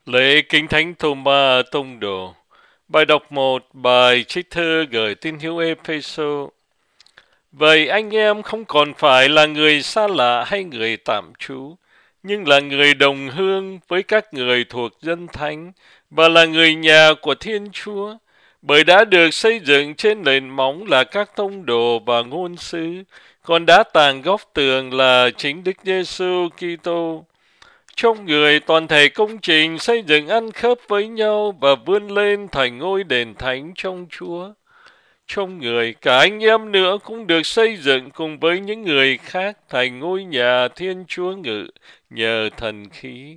Lễ Kinh Thánh Thomas Tông Đồ. Bài đọc 1, bài trích thư gửi tín hữu Ê-phê-sô. Vậy anh em không còn phải là người xa lạ hay người tạm trú, nhưng là người đồng hương với các người thuộc dân thánh và là người nhà của Thiên Chúa, bởi đã được xây dựng trên nền móng là các tông đồ và ngôn sứ, còn đá tàng góc tường là chính Đức Giêsu Kitô. Trong người toàn thể công trình xây dựng ăn khớp với nhau và vươn lên thành ngôi đền thánh trong Chúa. Trong người, cả anh em nữa cũng được xây dựng cùng với những người khác thành ngôi nhà Thiên Chúa ngự nhờ thần khí.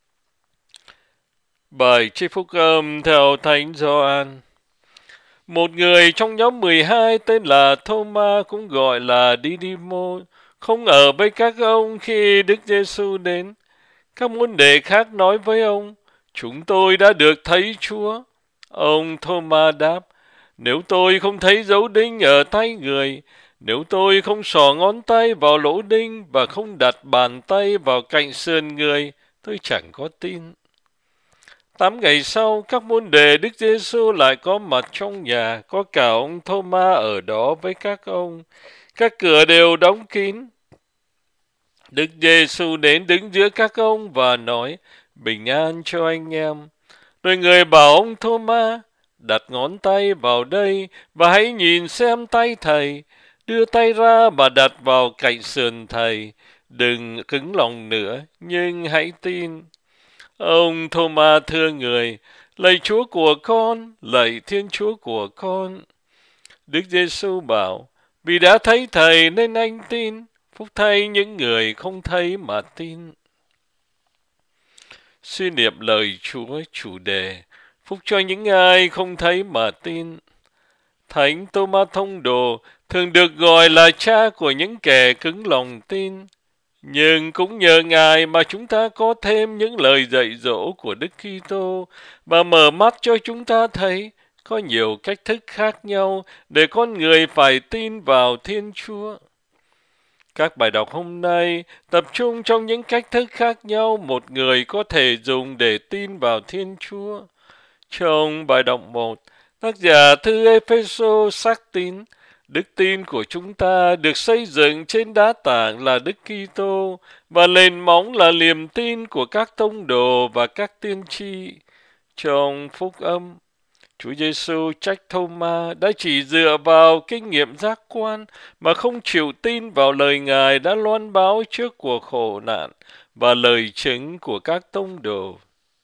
Bài trích phúc âm theo Thánh Gioan. Một người trong nhóm 12 tên là Thomas, cũng gọi là Didymo, không ở với các ông khi Đức Giêsu đến. Các môn đệ khác nói với ông, chúng tôi đã được thấy Chúa. Ông Thomas đáp, nếu tôi không thấy dấu đinh ở tay người, nếu tôi không xỏ ngón tay vào lỗ đinh và không đặt bàn tay vào cạnh sườn người, tôi chẳng có tin. 8 ngày sau, các môn đệ Đức Giêsu lại có mặt trong nhà, có cả ông Thomas ở đó với các ông. Các cửa đều đóng kín. Đức Giêsu đến đứng giữa các ông và nói, bình an cho anh em. Rồi người bảo ông Thomas, đặt ngón tay vào đây và hãy nhìn xem tay thầy. Đưa tay ra và đặt vào cạnh sườn thầy. Đừng cứng lòng nữa, nhưng hãy tin. Ông Thomas thưa người, lạy Chúa của con, lạy Thiên Chúa của con. Đức Giêsu bảo, vì đã thấy thầy nên anh tin. Phúc thay những người không thấy mà tin. Suy niệm lời Chúa chủ đề, phúc cho những ai không thấy mà tin. Thánh Thomas Thông Đồ thường được gọi là cha của những kẻ cứng lòng tin. Nhưng cũng nhờ Ngài mà chúng ta có thêm những lời dạy dỗ của Đức Kitô và mở mắt cho chúng ta thấy có nhiều cách thức khác nhau để con người phải tin vào Thiên Chúa. Các bài đọc hôm nay tập trung trong những cách thức khác nhau một người có thể dùng để tin vào Thiên Chúa. Trong bài đọc 1, tác giả thư Ê-phê-sô xác tín, đức tin của chúng ta được xây dựng trên đá tảng là Đức Kitô và nền móng là niềm tin của các tông đồ và các tiên tri. Trong phúc âm, Chúa Giêsu trách Thô-ma đã chỉ dựa vào kinh nghiệm giác quan mà không chịu tin vào lời Ngài đã loan báo trước cuộc khổ nạn và lời chứng của các tông đồ.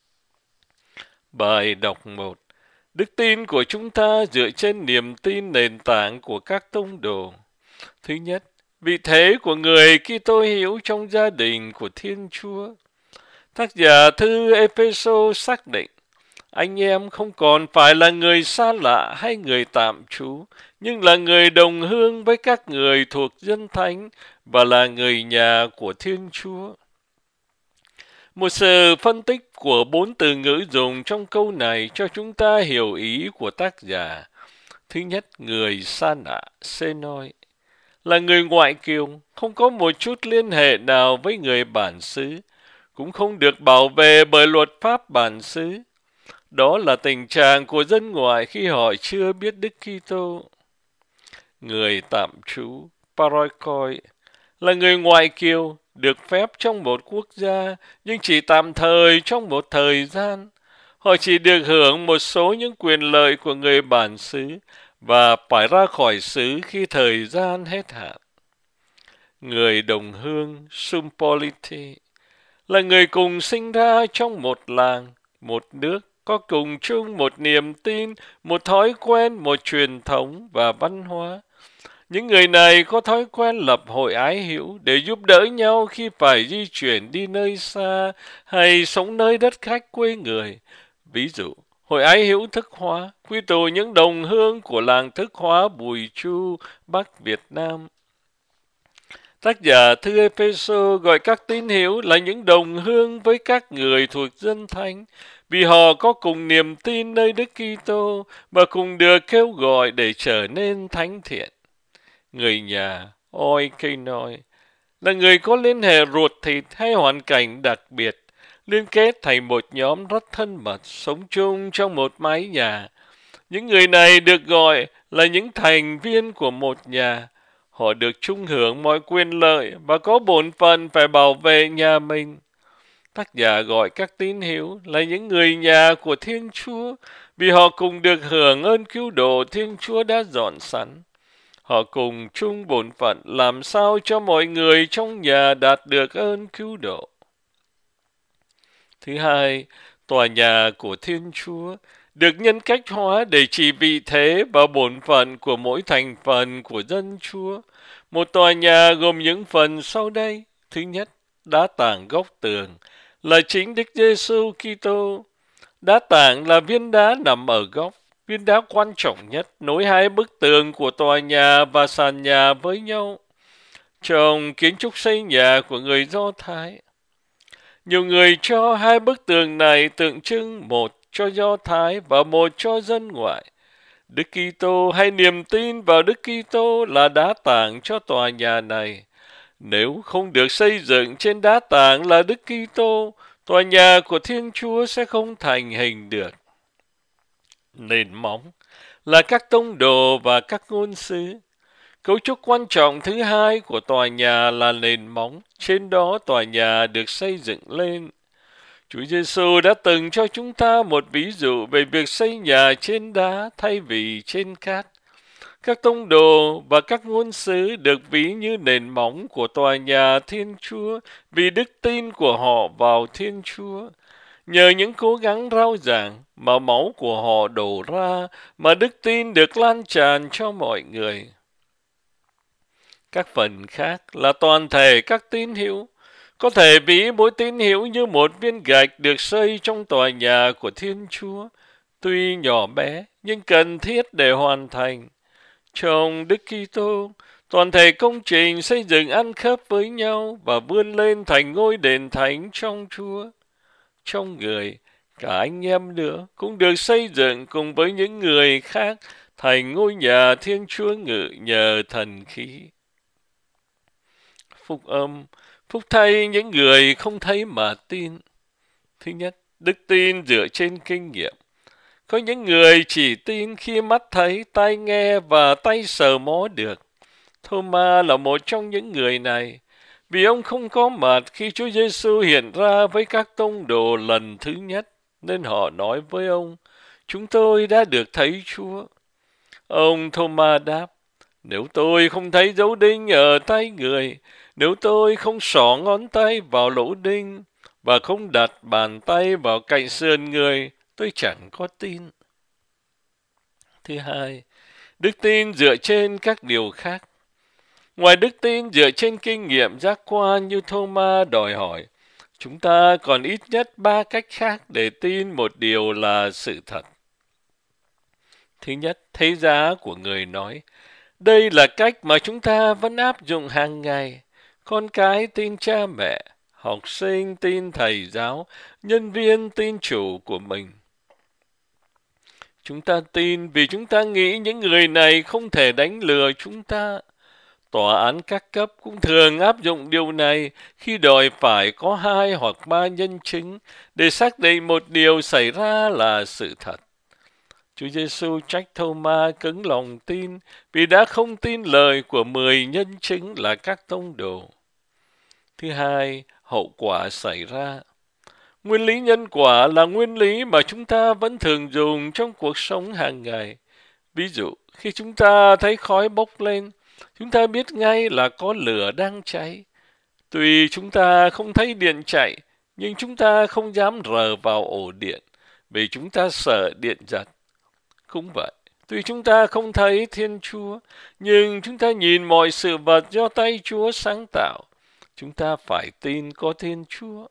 Bài đọc 1. Đức tin của chúng ta dựa trên niềm tin nền tảng của các tông đồ. Thứ nhất, vị thế của người Kitô hữu trong gia đình của Thiên Chúa. Tác giả thư Ê-phê-sô xác định, anh em không còn phải là người xa lạ hay người tạm trú, nhưng là người đồng hương với các người thuộc dân thánh và là người nhà của Thiên Chúa. Một sự phân tích của 4 từ ngữ dùng trong câu này cho chúng ta hiểu ý của tác giả. Thứ nhất, người xa lạ, xenoi, là người ngoại kiều, không có một chút liên hệ nào với người bản xứ, cũng không được bảo vệ bởi luật pháp bản xứ. Đó là tình trạng của dân ngoại khi họ chưa biết Đức Kitô. Người tạm trú, paroikoi, là người ngoại kiều, được phép trong một quốc gia, nhưng chỉ tạm thời trong một thời gian. Họ chỉ được hưởng một số những quyền lợi của người bản xứ và phải ra khỏi xứ khi thời gian hết hạn. Người đồng hương, sumpoliti, là người cùng sinh ra trong một làng, một nước, có cùng chung một niềm tin, một thói quen, một truyền thống và văn hóa. Những người này có thói quen lập hội ái hữu để giúp đỡ nhau khi phải di chuyển đi nơi xa hay sống nơi đất khách quê người. Ví dụ, hội ái hữu Thức Hóa, quy tụ những đồng hương của làng Thức Hóa Bùi Chu, Bắc Việt Nam. Tác giả thư Ê-phê-sô gọi các tín hữu là những đồng hương với các người thuộc dân thánh, vì họ có cùng niềm tin nơi Đức Kitô và cùng được kêu gọi để trở nên thánh thiện. Người nhà, oikenoi, là người có liên hệ ruột thịt hay hoàn cảnh đặc biệt, liên kết thành một nhóm rất thân mật, sống chung trong một mái nhà. Những người này được gọi là những thành viên của một nhà. Họ được chung hưởng mọi quyền lợi và có bổn phận phải bảo vệ nhà mình. Tác giả gọi các tín hữu là những người nhà của Thiên Chúa vì họ cùng được hưởng ơn cứu độ Thiên Chúa đã dọn sẵn. Họ cùng chung bổn phận làm sao cho mọi người trong nhà đạt được ơn cứu độ. Thứ hai, tòa nhà của Thiên Chúa được nhân cách hóa để chỉ vị thế và bổn phận của mỗi thành phần của dân Chúa. Một tòa nhà gồm những phần sau đây. Thứ nhất, đá tảng góc tường là chính Đức Giêsu Kitô. Đá tảng là viên đá nằm ở góc, viên đá quan trọng nhất nối hai bức tường của tòa nhà và sàn nhà với nhau. Trong kiến trúc xây nhà của người Do Thái, nhiều người cho hai bức tường này tượng trưng một cho Do Thái và một cho dân ngoại. Đức Kitô hay niềm tin vào Đức Kitô là đá tảng cho tòa nhà này. Nếu không được xây dựng trên đá tảng là Đức Kitô, tòa nhà của Thiên Chúa sẽ không thành hình được. Nền móng là các tông đồ và các ngôn sứ. Cấu trúc quan trọng thứ hai của tòa nhà là nền móng, trên đó tòa nhà được xây dựng lên. Chúa Giêsu đã từng cho chúng ta một ví dụ về việc xây nhà trên đá thay vì trên cát. Các tông đồ và các ngôn sứ được ví như nền móng của tòa nhà Thiên Chúa vì đức tin của họ vào Thiên Chúa. Nhờ những cố gắng rao giảng mà máu của họ đổ ra mà đức tin được lan tràn cho mọi người. Các phần khác là toàn thể các tín hữu. Có thể ví mỗi tín hữu như một viên gạch được xây trong tòa nhà của Thiên Chúa, tuy nhỏ bé nhưng cần thiết để hoàn thành. Trong Đức Kitô, toàn thể công trình xây dựng ăn khớp với nhau và vươn lên thành ngôi đền thánh trong Chúa. Trong người, cả anh em nữa cũng được xây dựng cùng với những người khác thành ngôi nhà Thiên Chúa ngự nhờ thần khí. Phúc âm, phúc thay những người không thấy mà tin. Thứ nhất, đức tin dựa trên kinh nghiệm. Có những người chỉ tin khi mắt thấy, tai nghe và tay sờ mó được. Thô-ma là một trong những người này, vì ông không có mặt khi Chúa Giêsu hiện ra với các tông đồ lần thứ nhất, nên họ nói với ông, chúng tôi đã được thấy Chúa. Ông Thô-ma đáp, nếu tôi không thấy dấu đinh ở tay người, nếu tôi không xỏ ngón tay vào lỗ đinh và không đặt bàn tay vào cạnh sườn người, tôi chẳng có tin. Thứ hai, đức tin dựa trên các điều khác. Ngoài đức tin dựa trên kinh nghiệm giác quan như Thô-ma đòi hỏi, chúng ta còn ít nhất 3 cách khác để tin một điều là sự thật. Thứ nhất, thấy giá của người nói. Đây là cách mà chúng ta vẫn áp dụng hàng ngày. Con cái tin cha mẹ, học sinh tin thầy giáo, nhân viên tin chủ của mình. Chúng ta tin vì chúng ta nghĩ những người này không thể đánh lừa chúng ta. Tòa án các cấp cũng thường áp dụng điều này khi đòi phải có 2 hoặc 3 nhân chứng để xác định một điều xảy ra là sự thật. Chúa Giêsu trách Thô-ma cứng lòng tin vì đã không tin lời của 10 nhân chứng là các tông đồ. Thứ hai, hậu quả xảy ra. Nguyên lý nhân quả là nguyên lý mà chúng ta vẫn thường dùng trong cuộc sống hàng ngày. Ví dụ, khi chúng ta thấy khói bốc lên, chúng ta biết ngay là có lửa đang cháy. Tuy chúng ta không thấy điện chạy, nhưng chúng ta không dám rờ vào ổ điện, vì chúng ta sợ điện giật. Cũng vậy, tuy chúng ta không thấy Thiên Chúa, nhưng chúng ta nhìn mọi sự vật do tay Chúa sáng tạo. Chúng ta phải tin có Thiên Chúa.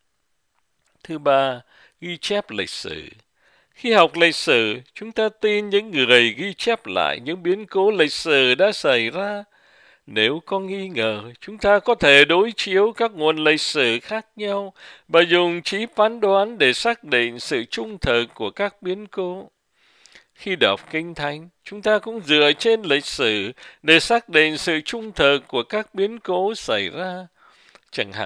Thứ ba, ghi chép lịch sử. Khi học lịch sử, chúng ta tin những người ghi chép lại những biến cố lịch sử đã xảy ra. Nếu có nghi ngờ, chúng ta có thể đối chiếu các nguồn lịch sử khác nhau và dùng trí phán đoán để xác định sự trung thực của các biến cố. Khi đọc Kinh Thánh, chúng ta cũng dựa trên lịch sử để xác định sự trung thực của các biến cố xảy ra. Chẳng hạn,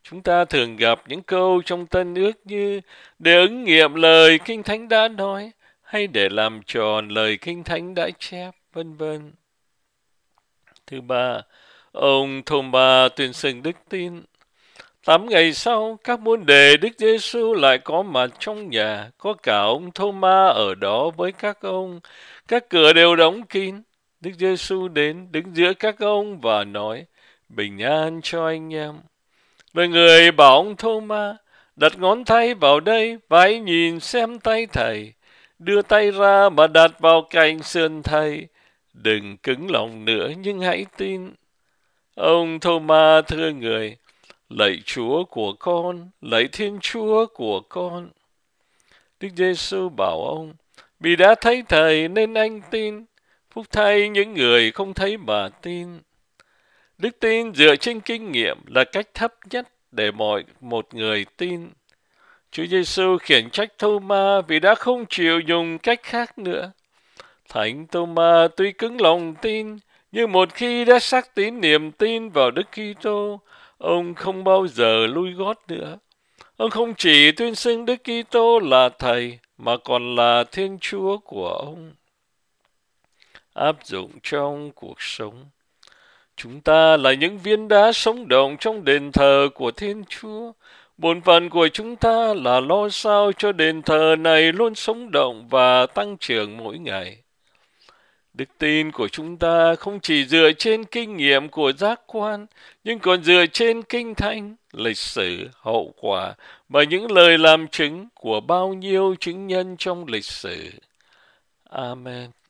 Chúng ta thường gặp những câu trong Tân Ước như để ứng nghiệm lời Kinh Thánh đã nói, hay để làm tròn lời Kinh Thánh đã chép, vân vân. Thứ ba, ông Thomas tuyên xưng đức tin. 8 ngày sau, các môn đệ Đức Giêsu lại có mặt trong nhà, có cả ông Thomas ở đó với các ông. Các cửa đều đóng kín. Đức Giêsu đến đứng giữa các ông và nói: bình an cho anh em. Rồi người bảo ông Thomas: đặt ngón tay vào đây và hãy nhìn xem tay thầy. Đưa tay ra mà đặt vào cạnh sườn thầy. Đừng cứng lòng nữa nhưng hãy tin. Ông Thomas thưa người: lạy Chúa của con, lạy Thiên Chúa của con. Đức Giêsu bảo ông: vì đã thấy Thầy nên anh tin. Phúc thay những người không thấy mà tin. Đức tin dựa trên kinh nghiệm là cách thấp nhất để một người tin. Chúa Giêsu khiển trách Thomas vì đã không chịu dùng cách khác nữa. Thánh Thomas tuy cứng lòng tin, nhưng một khi đã xác tín niềm tin vào Đức Kitô, ông không bao giờ lui gót nữa. Ông không chỉ tuyên xưng Đức Kitô là Thầy, mà còn là Thiên Chúa của ông. Áp dụng trong cuộc sống. Chúng ta là những viên đá sống động trong đền thờ của Thiên Chúa. Bổn phận của chúng ta là lo sao cho đền thờ này luôn sống động và tăng trưởng mỗi ngày. Đức tin của chúng ta không chỉ dựa trên kinh nghiệm của giác quan, nhưng còn dựa trên kinh thánh, lịch sử, hậu quả và những lời làm chứng của bao nhiêu chứng nhân trong lịch sử. Amen.